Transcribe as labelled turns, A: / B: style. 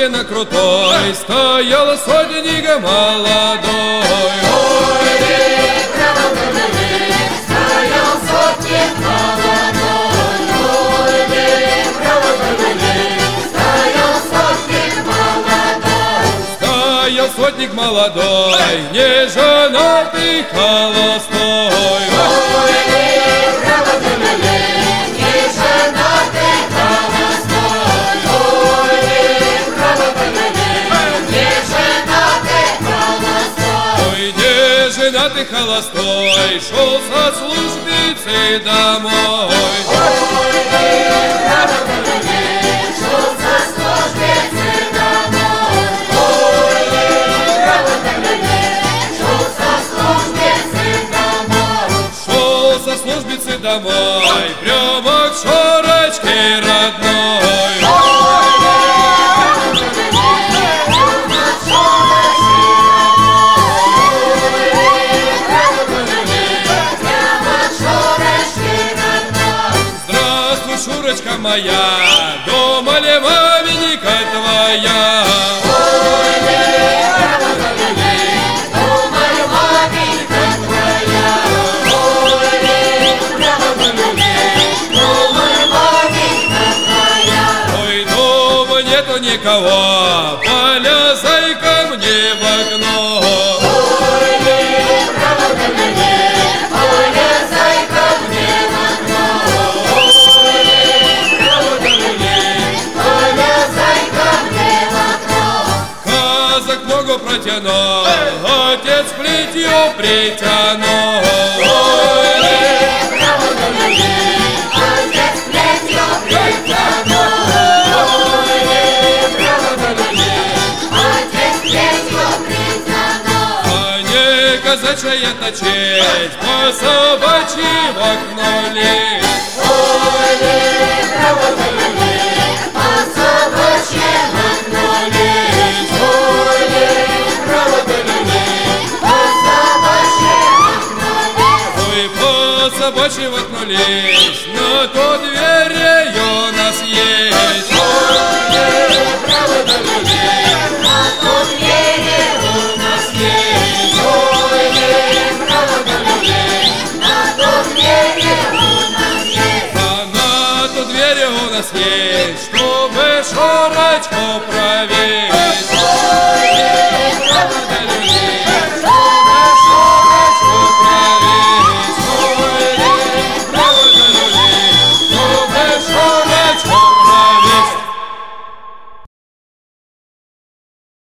A: колено крутой, стоял сотник молодой.
B: Стоял сотник молодой, стоял
A: сотник молодой, не женатый, холостой. Женатый холостой шел со службицы домой.
B: Шел со службицы домой. Шел со службицы домой,
A: прямо к Шурочке родной. Шурочка моя, дома ли маменька твоя?
B: Дома ли маменька твоя? Дома ли маменька твоя?
A: Ой, дома нету никого, полезай ко мне в окно. Протянул, отец плетью притянул.
B: Отец плетью притянул. Отец плетью притянул.
A: А не казачья-то честь, по собачьи в окно лезть.
B: По собачьи в окно лезть.
A: Собачьи в окно лезть, на то дверь у нас есть.
B: На то двери у нас есть. На то двери у нас есть.
A: А на то двери у нас есть, чтобы Шурочку пройти.